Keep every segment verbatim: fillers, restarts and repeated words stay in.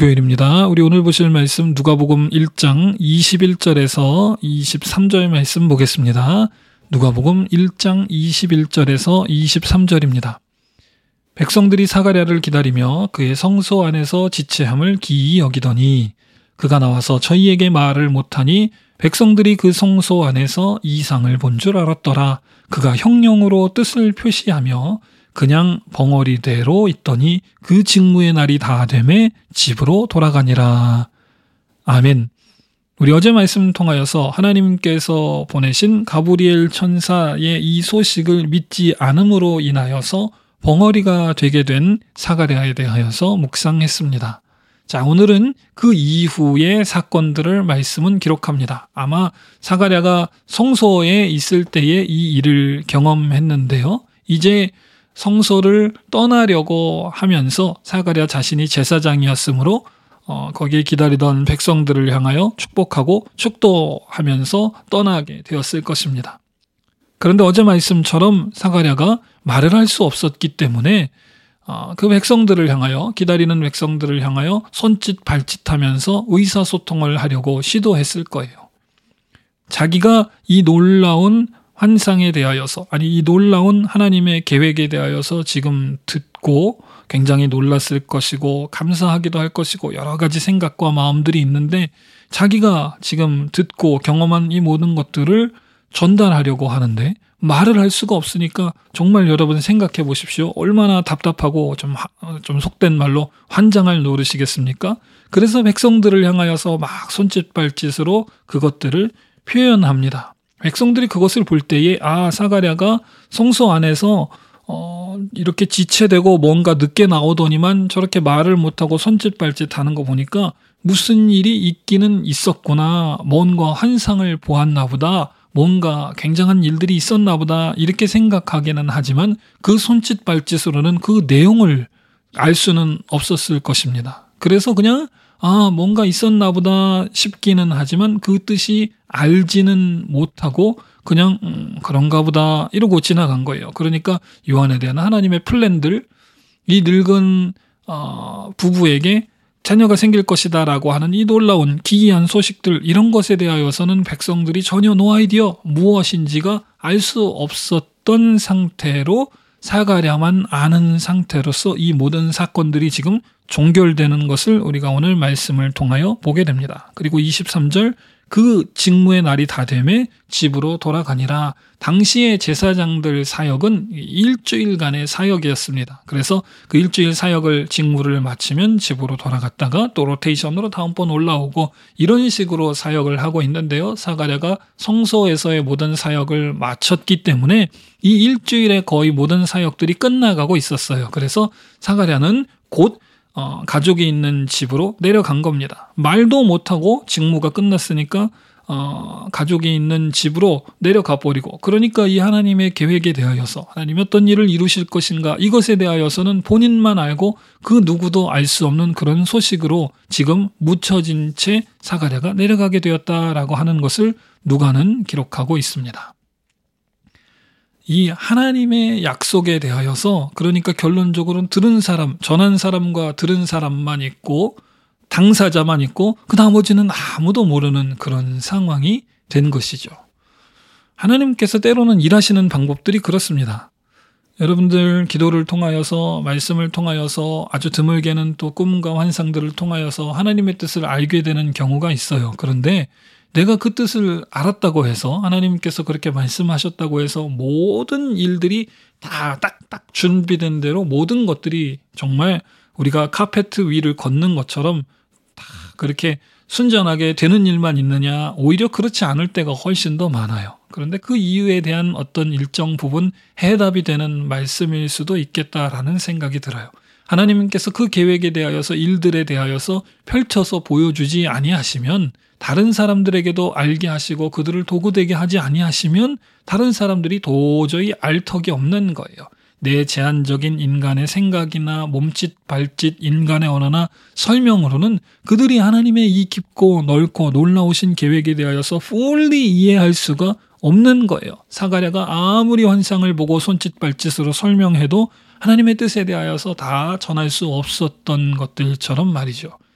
목요일입니다. 우리 오늘 보실 말씀 누가복음 일 장 이십일 절에서 이십삼 절 말씀 보겠습니다. 누가복음 일 장 이십일 절에서 이십삼 절입니다. 백성들이 사가랴를 기다리며 그의 성소 안에서 지체함을 기이 여기더니 그가 나와서 저희에게 말을 못하니 백성들이 그 성소 안에서 이상을 본 줄 알았더라. 그가 형령으로 뜻을 표시하며 그냥 벙어리대로 있더니 그 직무의 날이 다 되매 집으로 돌아가니라. 아멘. 우리 어제 말씀 통하여서 하나님께서 보내신 가브리엘 천사의 이 소식을 믿지 않음으로 인하여서 벙어리가 되게 된 사가랴에 대하여서 묵상했습니다. 자, 오늘은 그 이후의 사건들을 말씀은 기록합니다. 아마 사가랴가 성소에 있을 때에 이 일을 경험했는데요. 이제 성소를 떠나려고 하면서 사가랴 자신이 제사장이었으므로 어, 거기에 기다리던 백성들을 향하여 축복하고 축도하면서 떠나게 되었을 것입니다. 그런데 어제 말씀처럼 사가랴가 말을 할 수 없었기 때문에 어, 그 백성들을 향하여 기다리는 백성들을 향하여 손짓 발짓하면서 의사소통을 하려고 시도했을 거예요. 자기가 이 놀라운 환상에 대하여서 아니 이 놀라운 하나님의 계획에 대하여서 지금 듣고 굉장히 놀랐을 것이고 감사하기도 할 것이고 여러 가지 생각과 마음들이 있는데 자기가 지금 듣고 경험한 이 모든 것들을 전달하려고 하는데 말을 할 수가 없으니까 정말 여러분 생각해 보십시오. 얼마나 답답하고 좀, 좀 속된 말로 환장할 노릇이겠습니까? 그래서 백성들을 향하여서 막 손짓발짓으로 그것들을 표현합니다. 백성들이 그것을 볼 때에 아 사가랴가 성소 안에서 어, 이렇게 지체되고 뭔가 늦게 나오더니만 저렇게 말을 못하고 손짓발짓하는 거 보니까 무슨 일이 있기는 있었구나. 뭔가 환상을 보았나 보다. 뭔가 굉장한 일들이 있었나 보다. 이렇게 생각하기는 하지만 그 손짓발짓으로는 그 내용을 알 수는 없었을 것입니다. 그래서 그냥 아 뭔가 있었나 보다 싶기는 하지만 그 뜻이 알지는 못하고 그냥 음, 그런가 보다 이러고 지나간 거예요. 그러니까 요한에 대한 하나님의 플랜들, 이 늙은 어, 부부에게 자녀가 생길 것이다 라고 하는 이 놀라운 기이한 소식들, 이런 것에 대하여서는 백성들이 전혀 노 아이디어 무엇인지가 알 수 없었던 상태로 사가랴만 아는 상태로서 이 모든 사건들이 지금 종결되는 것을 우리가 오늘 말씀을 통하여 보게 됩니다. 그리고 이십삼 절 그 직무의 날이 다 되매 집으로 돌아가니라. 당시의 제사장들 사역은 일주일간의 사역이었습니다. 그래서 그 일주일 사역을 직무를 마치면 집으로 돌아갔다가 또 로테이션으로 다음번 올라오고 이런 식으로 사역을 하고 있는데요. 사가랴가 성소에서의 모든 사역을 마쳤기 때문에 이 일주일에 거의 모든 사역들이 끝나가고 있었어요. 그래서 사가랴는 곧 어, 가족이 있는 집으로 내려간 겁니다. 말도 못하고 직무가 끝났으니까 어, 가족이 있는 집으로 내려가 버리고, 그러니까 이 하나님의 계획에 대하여서 하나님이 어떤 일을 이루실 것인가 이것에 대하여서는 본인만 알고 그 누구도 알 수 없는 그런 소식으로 지금 묻혀진 채 사가랴가 내려가게 되었다라고 하는 것을 누가는 기록하고 있습니다. 이 하나님의 약속에 대하여서 그러니까 결론적으로는 들은 사람, 전한 사람과 들은 사람만 있고 당사자만 있고 그 나머지는 아무도 모르는 그런 상황이 된 것이죠. 하나님께서 때로는 일하시는 방법들이 그렇습니다. 여러분들 기도를 통하여서 말씀을 통하여서 아주 드물게는 또 꿈과 환상들을 통하여서 하나님의 뜻을 알게 되는 경우가 있어요. 그런데 내가 그 뜻을 알았다고 해서 하나님께서 그렇게 말씀하셨다고 해서 모든 일들이 다 딱딱 준비된 대로 모든 것들이 정말 우리가 카페트 위를 걷는 것처럼 다 그렇게 순전하게 되는 일만 있느냐, 오히려 그렇지 않을 때가 훨씬 더 많아요. 그런데 그 이유에 대한 어떤 일정 부분 해답이 되는 말씀일 수도 있겠다라는 생각이 들어요. 하나님께서 그 계획에 대하여서 일들에 대하여서 펼쳐서 보여주지 아니하시면 다른 사람들에게도 알게 하시고 그들을 도구되게 하지 아니하시면 다른 사람들이 도저히 알 턱이 없는 거예요. 내 제한적인 인간의 생각이나 몸짓, 발짓, 인간의 언어나 설명으로는 그들이 하나님의 이 깊고 넓고 놀라우신 계획에 대하여서 fully 이해할 수가 없는 거예요. 사가랴가 아무리 환상을 보고 손짓, 발짓으로 설명해도 하나님의 뜻에 대하여서 다 전할 수 없었던 것들처럼 말이죠.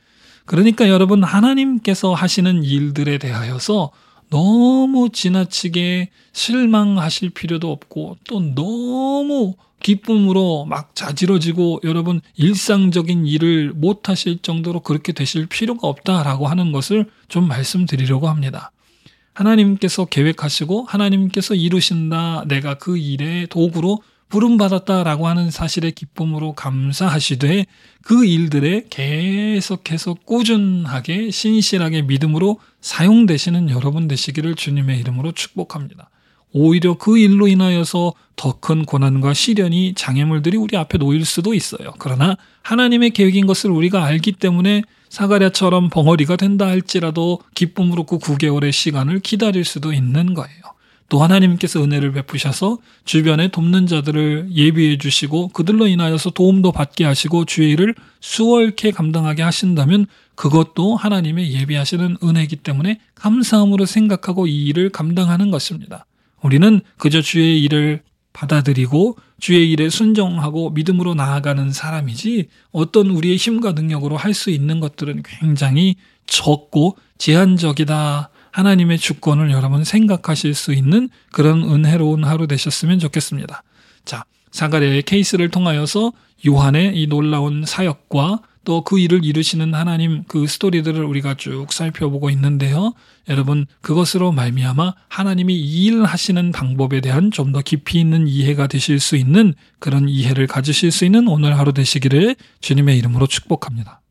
그러니까 여러분, 하나님께서 하시는 일들에 대하여서 너무 지나치게 실망하실 필요도 없고 또 너무 기쁨으로 막 자지러지고 여러분 일상적인 일을 못 하실 정도로 그렇게 되실 필요가 없다라고 하는 것을 좀 말씀드리려고 합니다. 하나님께서 계획하시고 하나님께서 이루신다, 내가 그 일의 도구로 부름받았다라고 하는 사실의 기쁨으로 감사하시되 그 일들에 계속해서 꾸준하게 신실하게 믿음으로 사용되시는 여러분 되시기를 주님의 이름으로 축복합니다. 오히려 그 일로 인하여서 더 큰 고난과 시련이, 장애물들이 우리 앞에 놓일 수도 있어요. 그러나 하나님의 계획인 것을 우리가 알기 때문에 사가랴처럼 벙어리가 된다 할지라도 기쁨으로 그 구 개월의 시간을 기다릴 수도 있는 거예요. 또 하나님께서 은혜를 베푸셔서 주변에 돕는 자들을 예비해 주시고 그들로 인하여서 도움도 받게 하시고 주의 일을 수월케 감당하게 하신다면 그것도 하나님의 예비하시는 은혜이기 때문에 감사함으로 생각하고 이 일을 감당하는 것입니다. 우리는 그저 주의 일을 받아들이고 주의 일에 순종하고 믿음으로 나아가는 사람이지 어떤 우리의 힘과 능력으로 할 수 있는 것들은 굉장히 적고 제한적이다. 하나님의 주권을 여러분 생각하실 수 있는 그런 은혜로운 하루 되셨으면 좋겠습니다. 자, 사가랴의 케이스를 통하여서 요한의 이 놀라운 사역과 또 그 일을 이루시는 하나님 그 스토리들을 우리가 쭉 살펴보고 있는데요. 여러분, 그것으로 말미암아 하나님이 이 일을 하시는 방법에 대한 좀 더 깊이 있는 이해가 되실 수 있는 그런 이해를 가지실 수 있는 오늘 하루 되시기를 주님의 이름으로 축복합니다.